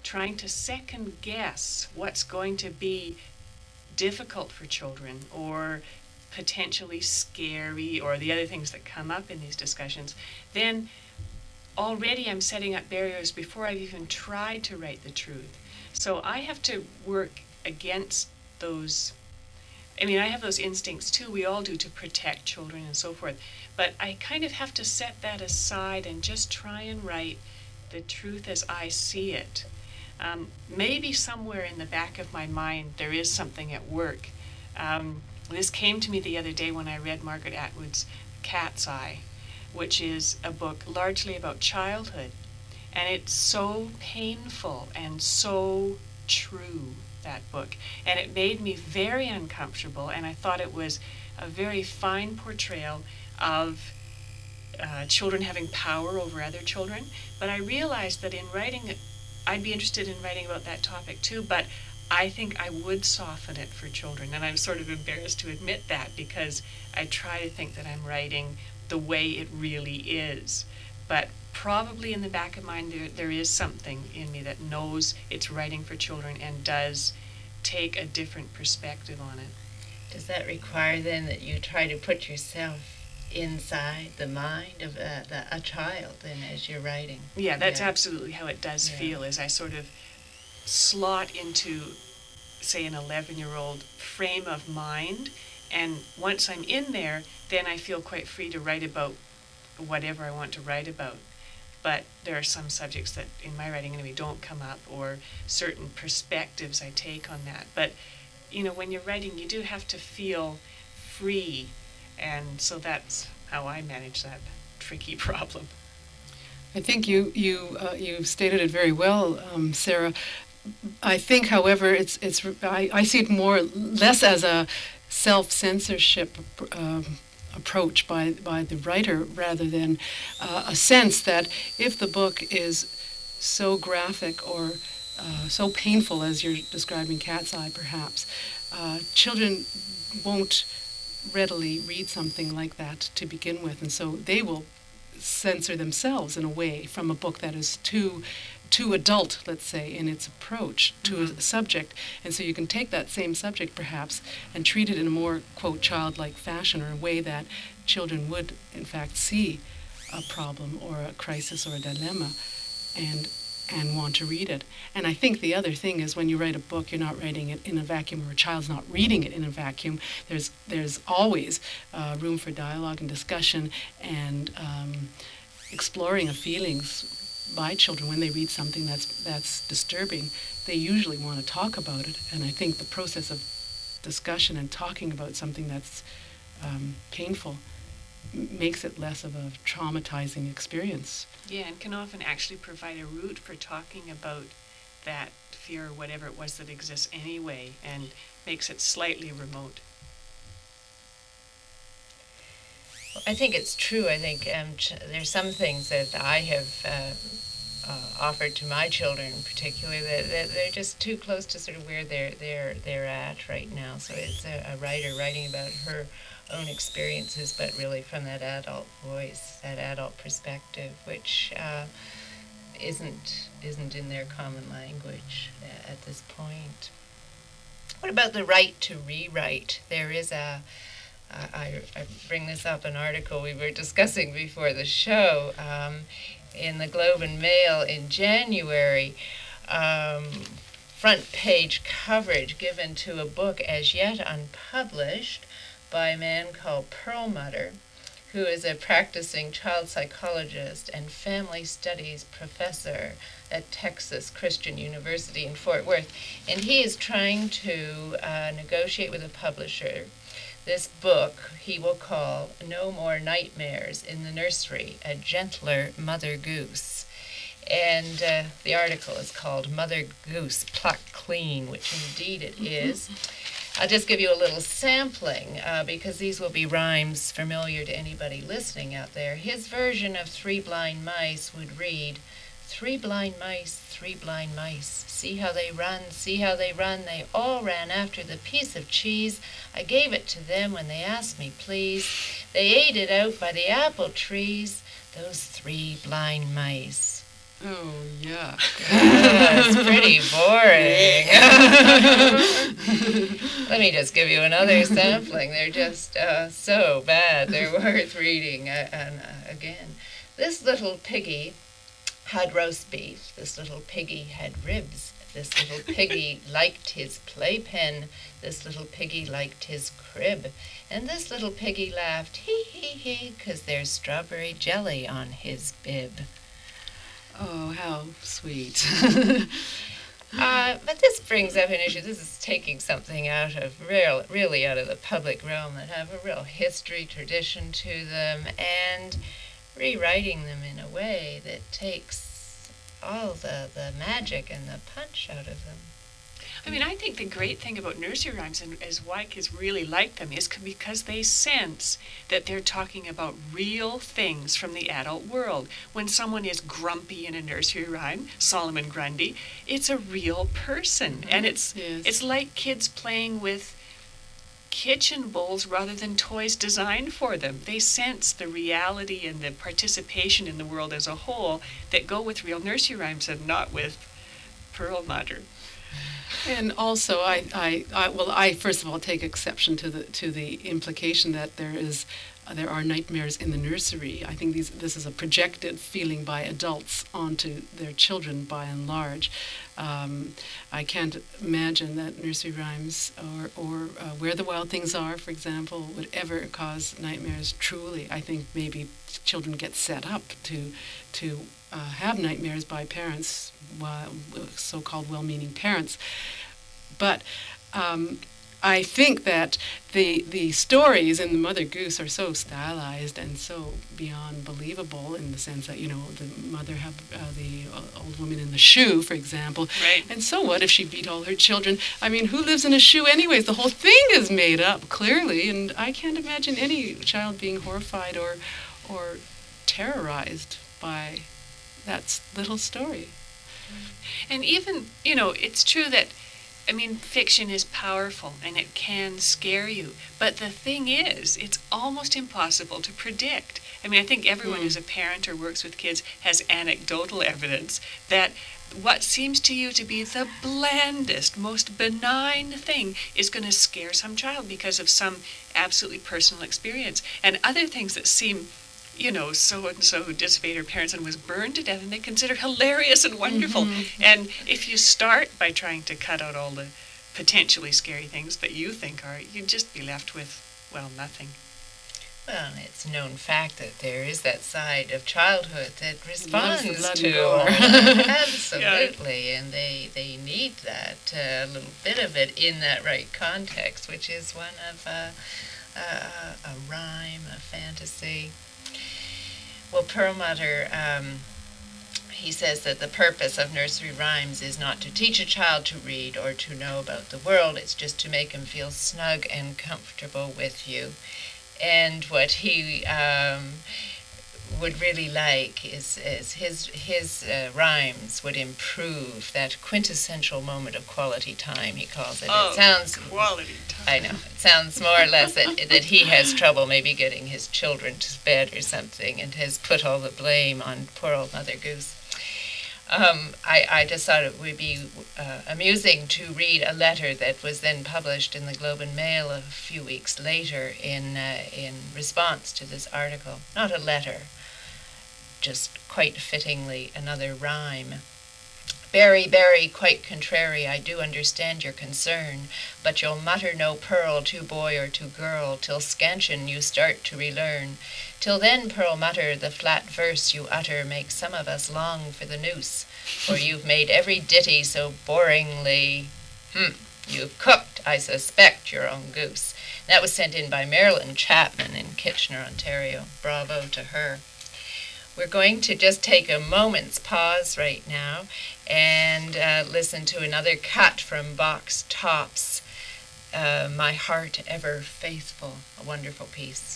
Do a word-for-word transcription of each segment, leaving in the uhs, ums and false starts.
trying to second guess what's going to be difficult for children or potentially scary or the other things that come up in these discussions, then already I'm setting up barriers before I've even tried to write the truth. So I have to work against those. I mean, I have those instincts too, we all do, to protect children and so forth. But I kind of have to set that aside and just try and write the truth as I see it. Um, maybe somewhere in the back of my mind there is something at work. Um, this came to me the other day when I read Margaret Atwood's Cat's Eye, which is a book largely about childhood. And it's so painful and so true, that book. And it made me very uncomfortable, and I thought it was a very fine portrayal of uh, children having power over other children. But I realized that in writing it, I'd be interested in writing about that topic too, but I think I would soften it for children. And I'm sort of embarrassed to admit that, because I try to think that I'm writing the way it really is. But probably in the back of mind there, there is something in me that knows it's writing for children and does take a different perspective on it. Does that require then that you try to put yourself inside the mind of a, the, a child then as you're writing? Yeah, that's yeah. absolutely how it does yeah. feel, as I sort of slot into, say, an eleven-year-old frame of mind, and once I'm in there, then I feel quite free to write about whatever I want to write about. But there are some subjects that in my writing anyway don't come up, or certain perspectives I take on that. But, you know, when you're writing, you do have to feel free, and so that's how I manage that tricky problem. I think you you uh, you stated it very well, um, Sarah. I think, however, it's it's I, I see it more less as a self-censorship um, approach by by the writer, rather than uh, a sense that if the book is so graphic or uh, so painful as you're describing Cat's Eye, perhaps, uh, children won't readily read something like that to begin with, and so they will censor themselves in a way from a book that is too too adult, let's say, in its approach to mm-hmm. a subject. And so you can take that same subject perhaps and treat it in a more, quote, childlike fashion, or a way that children would in fact see a problem or a crisis or a dilemma and and want to read it. And I think the other thing is, when you write a book, you're not writing it in a vacuum, or a child's not reading it in a vacuum. There's there's always uh, room for dialogue and discussion and um, exploring of feelings by children. When they read something that's that's disturbing, they usually want to talk about it. And I think the process of discussion and talking about something that's um, painful m- makes it less of a traumatizing experience. Yeah, and can often actually provide a route for talking about that fear or whatever it was that exists anyway, and makes it slightly remote. I think it's true. I think um, ch- there's some things that I have uh, uh, offered to my children, particularly, that, that they're just too close to sort of where they're they're they're at right now. So it's a, a writer writing about her own experiences, but really from that adult voice, that adult perspective, which uh, isn't isn't in their common language uh, at this point. What about the right to rewrite? There is a I, I bring this up, an article we were discussing before the show um, in the Globe and Mail in January. Um, front page coverage given to a book as yet unpublished by a man called Perlmutter, who is a practicing child psychologist and family studies professor at Texas Christian University in Fort Worth. And he is trying to uh, negotiate with a publisher. This book he will call No More Nightmares in the Nursery, A Gentler Mother Goose. And uh, the article is called Mother Goose Plucked Clean, which indeed it is. I'll just give you a little sampling, uh, because these will be rhymes familiar to anybody listening out there. His version of Three Blind Mice would read, Three blind mice, three blind mice, see how they run, see how they run, they all ran after the piece of cheese. I gave it to them when they asked me, please. They ate it out by the apple trees, those three blind mice. Oh, yeah. That's pretty boring. Let me just give you another sampling. They're just uh, so bad. They're worth reading. Uh, and uh, again, this little piggy had roast beef. This little piggy had ribs. This little piggy liked his playpen. This little piggy liked his crib. And this little piggy laughed, hee hee hee, 'cause there's strawberry jelly on his bib. Oh, how sweet. Uh, but this brings up an issue. This is taking something out of real, really out of the public realm that have a real history, tradition to them, and rewriting them in a way that takes all the, the magic and the punch out of them. I mean, I think the great thing about nursery rhymes and is why kids really like them is c- because they sense that they're talking about real things from the adult world. When someone is grumpy in a nursery rhyme, Solomon Grundy, it's a real person, and it's Yes. it's like kids playing with kitchen bowls rather than toys designed for them. They sense the reality and the participation in the world as a whole that go with real nursery rhymes and not with Perlmutter. And also, I, I, I, well, I first of all take exception to the to the implication that there is, uh, there are nightmares in the nursery. I think these this is a projected feeling by adults onto their children, by and large. Um, I can't imagine that nursery rhymes or or uh, Where the Wild Things Are, for example, would ever cause nightmares. Truly, I think maybe children get set up to to uh, have nightmares by parents, uh, so-called well-meaning parents. But um, I think that the the stories in the Mother Goose are so stylized and so beyond believable, in the sense that, you know, the mother have uh, the old woman in the shoe, for example. Right. And so what if she beat all her children? I mean, who lives in a shoe anyways? The whole thing is made up, clearly, and I can't imagine any child being horrified or or terrorized by that little story. And even, you know, it's true that, I mean, fiction is powerful and it can scare you. But the thing is, it's almost impossible to predict. I mean, I think everyone Mm. who's a parent or works with kids has anecdotal evidence that what seems to you to be the blandest, most benign thing is going to scare some child because of some absolutely personal experience. And other things that seem, you know, so-and-so who disobeyed her parents and was burned to death, and they consider hilarious and wonderful. Mm-hmm. And if you start by trying to cut out all the potentially scary things that you think are, you'd just be left with, well, nothing. Well, it's a known fact that there is that side of childhood that responds the blood to and gore. all that. Absolutely, and they they need that uh, little bit of it in that right context, which is one of uh, uh, a rhyme, a fantasy. Well, Perlmutter, um, he says that the purpose of nursery rhymes is not to teach a child to read or to know about the world. It's just to make him feel snug and comfortable with you. And what he um, would really like is, is his his uh, rhymes would improve that quintessential moment of quality time, he calls it. Oh, it sounds quality time. I know. It sounds more or less that, that he has trouble maybe getting his children to bed or something and has put all the blame on poor old Mother Goose. Um, I, I just thought it would be uh, amusing to read a letter that was then published in the Globe and Mail a few weeks later in, uh, in response to this article. Not a letter, just quite fittingly another rhyme. Berry, berry, quite contrary, I do understand your concern, but you'll mutter no pearl to boy or to girl, till scansion you start to relearn. Till then, Perlmutter, the flat verse you utter makes some of us long for the noose, for you've made every ditty so boringly, hmm, you've cooked, I suspect, your own goose. That was sent in by Marilyn Chapman in Kitchener, Ontario. Bravo to her. We're going to just take a moment's pause right now and uh, listen to another cut from Bach's Tops, uh, My Heart Ever Faithful, a wonderful piece.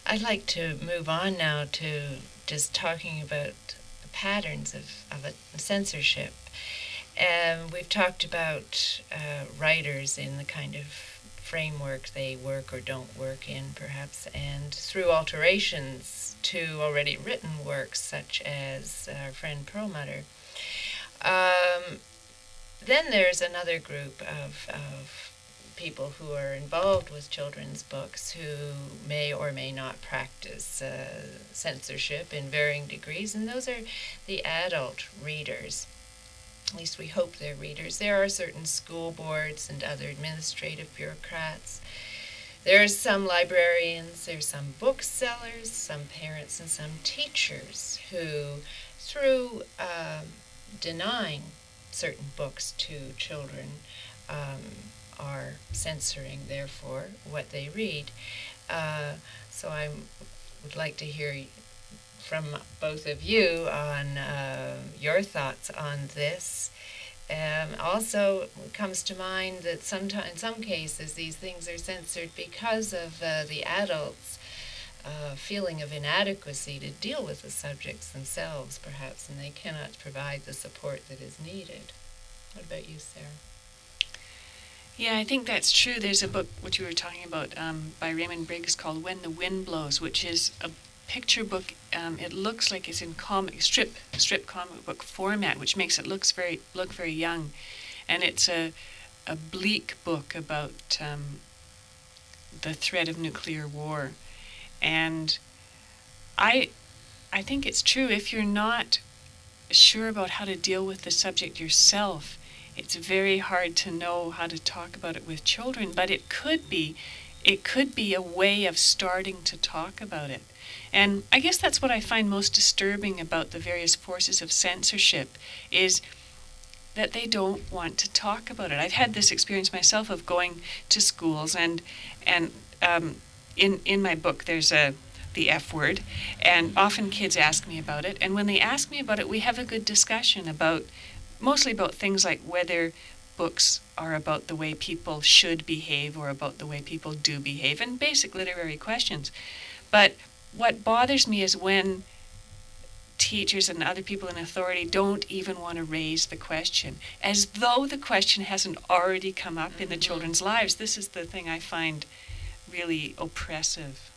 I'd like to move on now to just talking about the patterns of, of a censorship. Um, we've talked about uh, writers in the kind of framework they work or don't work in, perhaps, and through alterations to already written works, such as our friend Perlmutter. Um, then there's another group of, of people who are involved with children's books who may or may not practice uh, censorship in varying degrees, and those are the adult readers. At least we hope they're readers. There are certain school boards and other administrative bureaucrats. There are some librarians, there's some booksellers, some parents, and some teachers who, through um, denying certain books to children, um, are censoring, therefore, what they read. Uh, so I would like to hear from both of you on uh, your thoughts on this. Um, also, it comes to mind that sometimes, in some cases, these things are censored because of uh, the adults' uh, feeling of inadequacy to deal with the subjects themselves, perhaps, and they cannot provide the support that is needed. What about you, Sarah? Yeah, I think that's true. There's a book, which we were talking about, um, by Raymond Briggs called When the Wind Blows, which is a picture book. Um, it looks like it's in comic strip strip comic book format, which makes it looks very look very young, and it's a a bleak book about um, the threat of nuclear war, and I I think it's true. If you're not sure about how to deal with the subject yourself, it's very hard to know how to talk about it with children, but it could be it could be a way of starting to talk about it. And I guess that's what I find most disturbing about the various forces of censorship, is that they don't want to talk about it. I've had this experience myself of going to schools, and and um, in in my book there's a the F word, and often kids ask me about it, and when they ask me about it, we have a good discussion about, mostly about things like whether books are about the way people should behave or about the way people do behave, and basic literary questions. But what bothers me is when teachers and other people in authority don't even want to raise the question, as though the question hasn't already come up mm-hmm. in the children's lives. This is the thing I find really oppressive.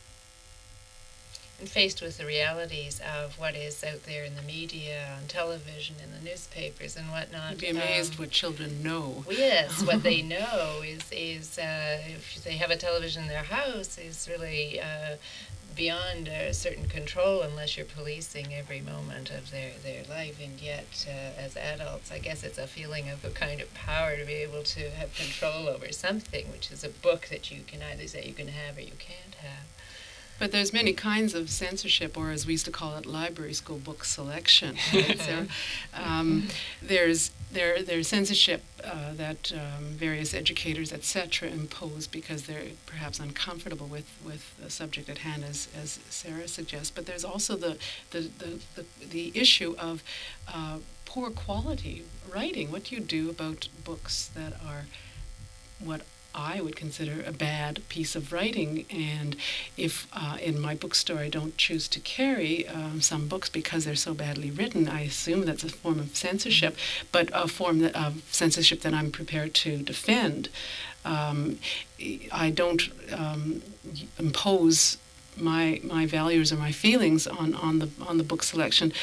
And faced with the realities of what is out there in the media, on television, in the newspapers and whatnot. You'd be amazed um, what children know. Yes, what they know is, is uh, if they have a television in their house, is really uh, beyond a certain control unless you're policing every moment of their, their life. And yet, uh, as adults, I guess it's a feeling of a kind of power to be able to have control over something, which is a book that you can either say you can have or you can't have. But there's many kinds of censorship, or as we used to call it, library school book selection. Right, Sarah? Um, there's there there's censorship uh, that um, various educators, et cetera, impose because they're perhaps uncomfortable with, with the subject at hand, as as Sarah suggests. But there's also the the the the, the issue of uh, poor quality writing. What do you do about books that are what I would consider a bad piece of writing? And if uh, in my bookstore I don't choose to carry um, some books because they're so badly written, I assume that's a form of censorship, but a form that, of censorship that I'm prepared to defend. Um, I don't um, impose my my values or my feelings on, on the on the book selection,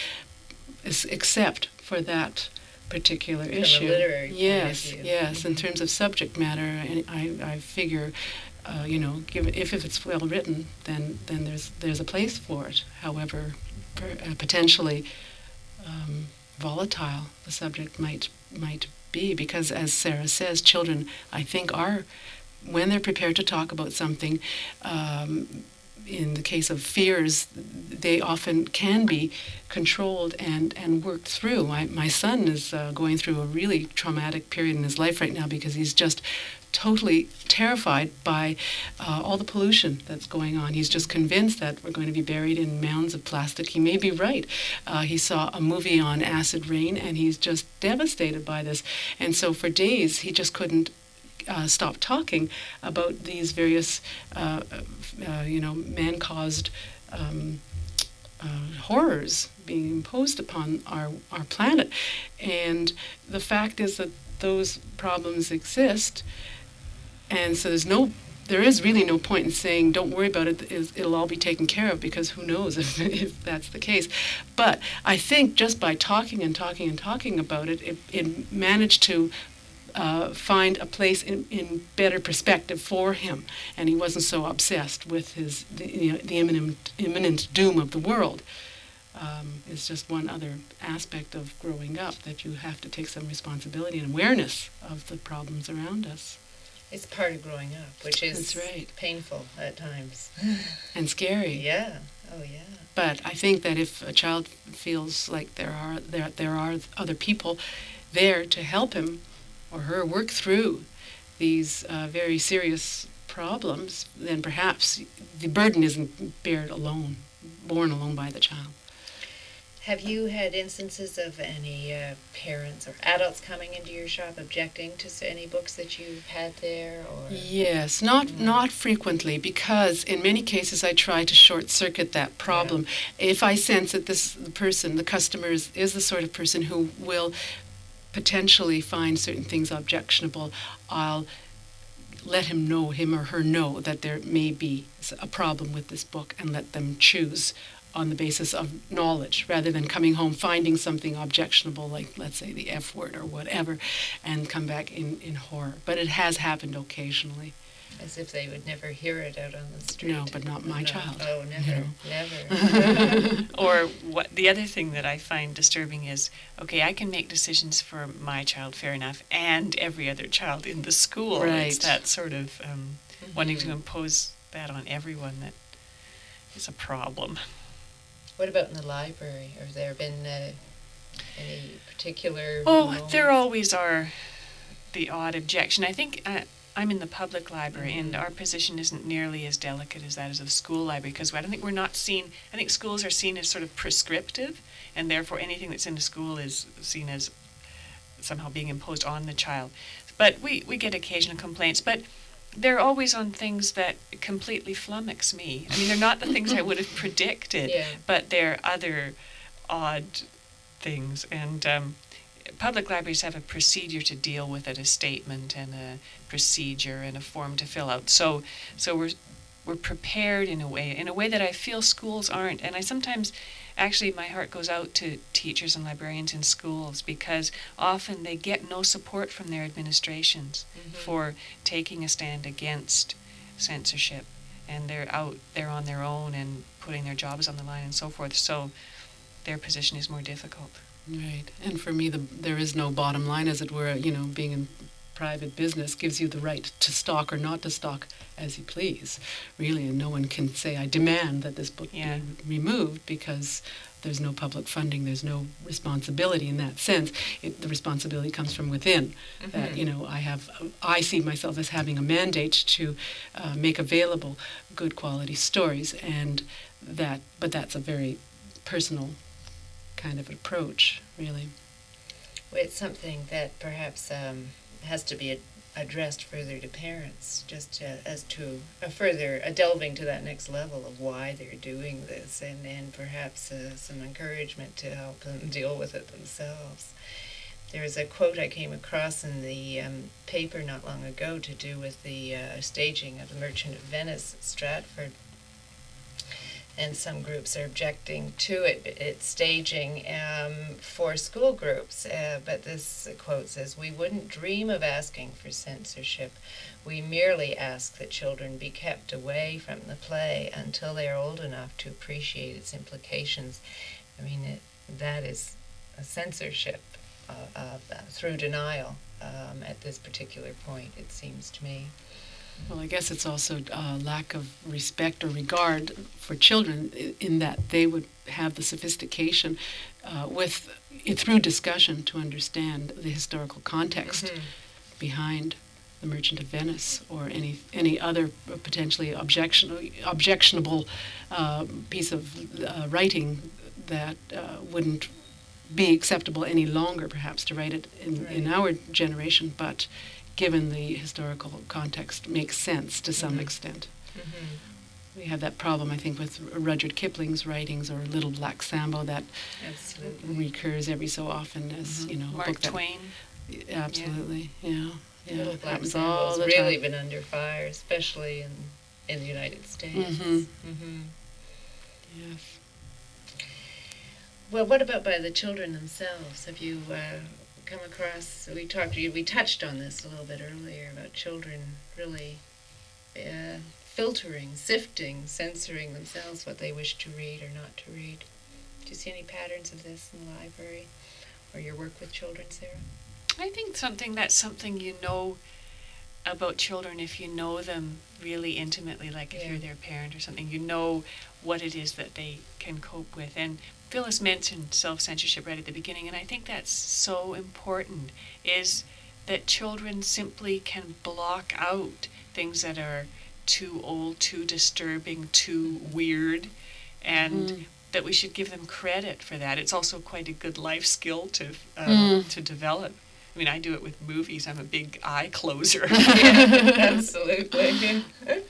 except for that particular From issue. A literary yes, point of view. yes. Mm-hmm. In terms of subject matter, and I, I figure, uh, you know, give, if if it's well written, then then there's there's a place for it. However, per, uh, potentially um, volatile the subject might might be, because as Sarah says, children, I think, are, when they're prepared to talk about something. Um, in the case of fears, they often can be controlled and, and worked through. My, my son is uh, going through a really traumatic period in his life right now because he's just totally terrified by uh, all the pollution that's going on. He's just convinced that we're going to be buried in mounds of plastic. He may be right. Uh, he saw a movie on acid rain and he's just devastated by this. And so for days he just couldn't uh, stop talking about these various, uh, uh, you know, man-caused um, uh, horrors being imposed upon our, our planet. And the fact is that those problems exist, and so there's no there is really no point in saying, don't worry about it, it'll all be taken care of, because who knows if, if that's the case. But I think just by talking and talking and talking about it, it, it managed to uh, find a place in, in better perspective for him, and he wasn't so obsessed with his the, you know, the imminent, imminent doom of the world. Um, it's just one other aspect of growing up, that you have to take some responsibility and awareness of the problems around us. It's part of growing up, which is That's right. painful at times. And scary. Yeah. Oh, yeah. But I think that if a child feels like there are there there are other people there to help him or her work through these uh, very serious problems, then perhaps the burden isn't bared alone, borne alone by the child. Have you had instances of any uh, parents or adults coming into your shop objecting to any books that you've had there? Or Yes, not mm. not frequently, because in many cases I try to short-circuit that problem. Yeah. If I sense that this the person, the customer, is, is the sort of person who will potentially find certain things objectionable, I'll let him know, him or her know, that there may be a problem with this book, and let them choose on the basis of knowledge, rather than coming home finding something objectionable, like, let's say, the F word or whatever, and come back in, in horror. But it has happened occasionally. As if they would never hear it out on the street. No, but not my no. child. Oh, never, you know. never. Or what the other thing that I find disturbing is, okay, I can make decisions for my child, fair enough, and every other child in the school. Right. It's that sort of um, Mm-hmm. wanting to impose that on everyone that is a problem. What about in the library? Have there been uh, any particular... Oh, moments? there always are the odd objection. I think uh, I'm in the public library, mm-hmm. and our position isn't nearly as delicate as that is of the school library, because I don't think we're not seen, I think schools are seen as sort of prescriptive, and therefore anything that's in the school is seen as somehow being imposed on the child. But we, we get occasional complaints, but they're always on things that completely flummox me. I mean, they're not the things I would have predicted, yeah. but they're other odd things. And um, public libraries have a procedure to deal with it, a statement and a procedure and a form to fill out. So, so we're we're prepared in a way, in a way that I feel schools aren't. And I sometimes, actually, my heart goes out to teachers and librarians in schools, because often they get no support from their administrations mm-hmm. for taking a stand against censorship, and they're out there on their own and putting their jobs on the line and so forth. So their position is more difficult. Right. And for me, the, there is no bottom line, as it were. You know, being in private business gives you the right to stock or not to stock as you please, really, and no one can say, I demand that this book yeah. be removed, because there's no public funding, there's no responsibility in that sense. It, the responsibility comes from within. Mm-hmm. That, you know, I have, I see myself as having a mandate to uh, make available good quality stories, and that, but that's a very personal kind of approach, really. Well, it's something that perhaps um, has to be ad- addressed further to parents, just uh, as to a further a delving to that next level of why they're doing this, and then perhaps uh, some encouragement to help them deal with it themselves. There was a quote I came across in the um, paper not long ago to do with the uh, staging of The Merchant of Venice at Stratford. And some groups are objecting to it, its staging um, for school groups. Uh, but this quote says, "We wouldn't dream of asking for censorship. We merely ask that children be kept away from the play until they are old enough to appreciate its implications." I mean, it, that is a censorship uh, uh, through denial um, at this particular point, it seems to me. Well, I guess it's also a lack of respect or regard for children, in that they would have the sophistication uh, with through discussion to understand the historical context mm-hmm. behind The Merchant of Venice, or any any other potentially objection, objectionable uh, piece of uh, writing that uh, wouldn't be acceptable any longer, perhaps, to write it in, right. in our generation, but given the historical context, makes sense to some Mm-hmm. extent. Mm-hmm. We have that problem, I think, with Rudyard Kipling's writings or Little Black Sambo that Absolutely. recurs every so often as, you know, a Mark book that- Twain. Absolutely, yeah. Yeah, Little it Black happens all Sambo's the really time. been under fire, especially in in the United States. Mhm. Mm-hmm. Yes. Well, what about by the children themselves? Have you uh, come across? We talked. We touched on this a little bit earlier about children really uh, filtering, sifting, censoring themselves what they wish to read or not to read. Do you see any patterns of this in the library or your work with children, Sarah? I think something that's something you know about children if you know them really intimately, like if Yeah. you're their parent or something, you know what it is that they can cope with. And Phyllis mentioned self-censorship right at the beginning, and I think that's so important, is that children simply can block out things that are too old, too disturbing, too weird, and Mm. that we should give them credit for that. It's also quite a good life skill to uh, Mm. to develop. I mean, I do it with movies. I'm a big eye closer. Absolutely.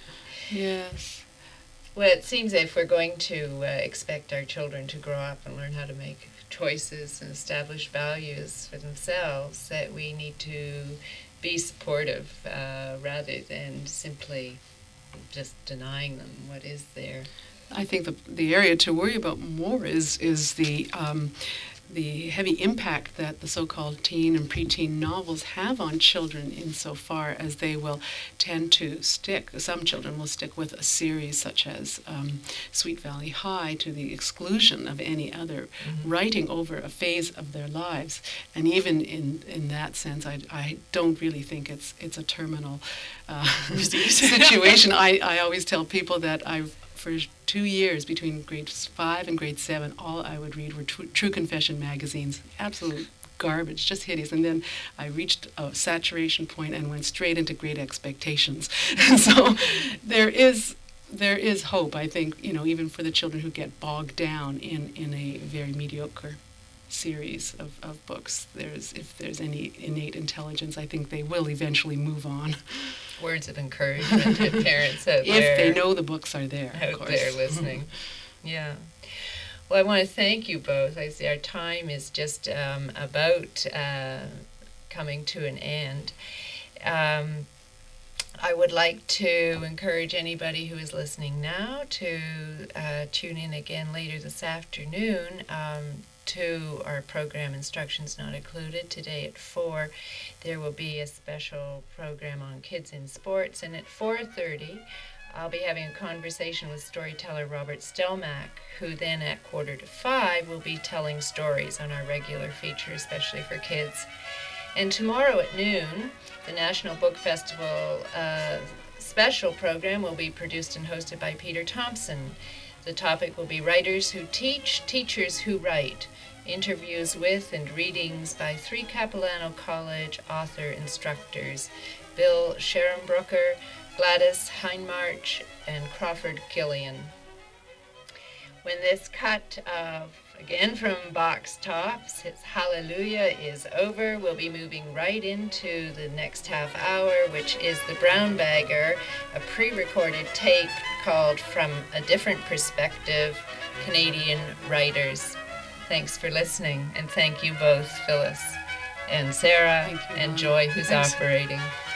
Yes. Well, it seems if we're going to uh, expect our children to grow up and learn how to make choices and establish values for themselves, that we need to be supportive uh, rather than simply just denying them what is there. I think the the area to worry about more is is the um, the heavy impact that the so-called teen and preteen novels have on children insofar as they will tend to stick. Some children will stick with a series such as um, Sweet Valley High to the exclusion of any other Mm-hmm. writing over a phase of their lives. And even in, in that sense, I, I don't really think it's it's a terminal uh, situation. I, I always tell people that I've for two years between grade five and grade seven, all I would read were True, True Confession magazines. Absolute garbage, just hideous. And then I reached a saturation point and went straight into Great Expectations. And so there is there is hope, I think, you know, even for the children who get bogged down in, in a very mediocre series of, of books. There's if there's any innate intelligence, I think they will eventually move on. Words of encouragement to parents out If there. they know the books are there, of out course. there listening. Yeah. Well, I want to thank you both. I see our time is just um, about uh, coming to an end. Um, I would like to encourage anybody who is listening now to uh, tune in again later this afternoon um, to our program Instructions Not Included. Today at four, there will be a special program on kids in sports, and at four thirty, I'll be having a conversation with storyteller Robert Stelmack, who then at quarter to five will be telling stories on our regular feature, especially for kids. And tomorrow at noon, the National Book Festival uh, special program will be produced and hosted by Peter Thompson. The topic will be Writers Who Teach, Teachers Who Write, interviews with and readings by three Capilano College author instructors, Bill Scherenbrucker, Gladys Heinmarch, and Crawford Killian. When this cut of, again from Box Tops, it's Hallelujah is over, we'll be moving right into the next half hour, which is The Brown Bagger, a pre-recorded tape called From a Different Perspective, Canadian Writers. Thanks for listening, and thank you both, Phyllis and Sarah, Thank you, and Mom. Joy, who's Thanks. operating.